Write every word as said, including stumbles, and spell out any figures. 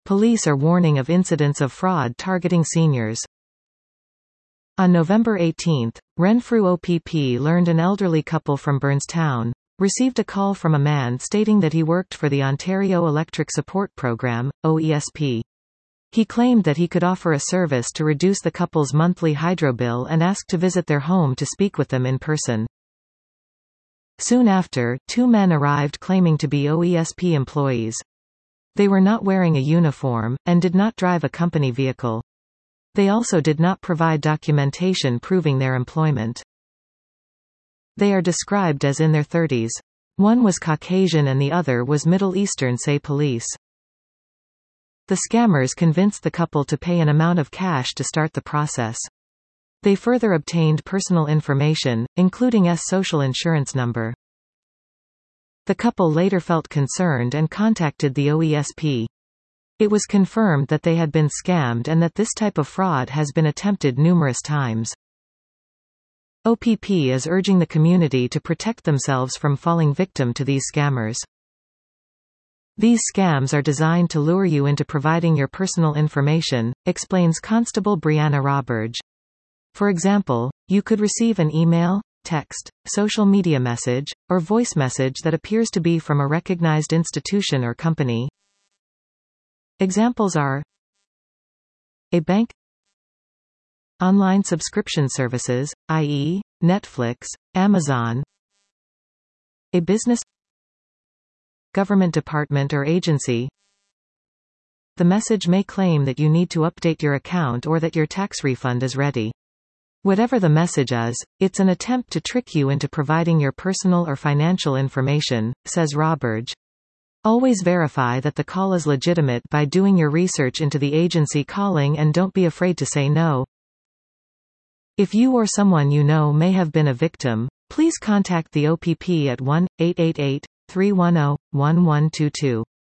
Police are warning of incidents of fraud targeting seniors. On November eighteenth, Renfrew O P P learned an elderly couple from Burnstown received a call from a man stating that he worked for the Ontario Electric Support Program, O E S P. He claimed that he could offer a service to reduce the couple's monthly hydro bill and asked to visit their home to speak with them in person. Soon after, two men arrived claiming to be O E S P employees. They were not wearing a uniform, and did not drive a company vehicle. They also did not provide documentation proving their employment. They are described as in their thirties. One was Caucasian and the other was Middle Eastern, say police. The scammers convinced the couple to pay an amount of cash to start the process. They further obtained personal information, including S social insurance number. The couple later felt concerned and contacted the O E S P. It was confirmed that they had been scammed and that this type of fraud has been attempted numerous times. O P P is urging the community to protect themselves from falling victim to these scammers. These scams are designed to lure you into providing your personal information, explains Constable Brianna Roberge. For example, you could receive an email, text, social media message, or voice message that appears to be from a recognized institution or company. Examples are a bank, online subscription services, that is, Netflix, Amazon, a business, government department or agency. The message may claim that you need to update your account or that your tax refund is ready. Whatever the message is, it's an attempt to trick you into providing your personal or financial information, says Roberge. Always verify that the call is legitimate by doing your research into the agency calling and don't be afraid to say no. If you or someone you know may have been a victim, please contact the O P P at one eight eight eight, three one zero, one one two two.